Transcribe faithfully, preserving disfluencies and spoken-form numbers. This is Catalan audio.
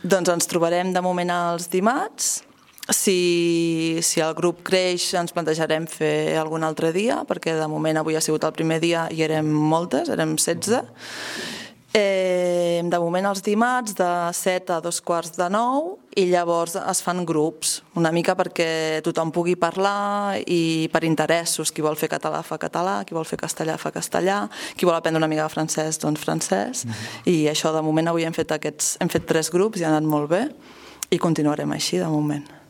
Doncs ens trobarem de moment els dimarts. Si, si el grup creix ens plantejarem fer algun altre dia, perquè de moment avui ha sigut el primer dia i érem moltes, érem setze. Eh, de moment els dimarts de set a dos quarts de nou i llavors es fan grups, una mica perquè tothom pugui parlar i per interessos, qui vol fer català fa català, qui vol fer castellà fa castellà, qui vol aprendre una mica de francès doncs francès. Mm-hmm. I això de moment avui hem fet aquests, hem fet tres grups i ha anat molt bé i continuarem així de moment.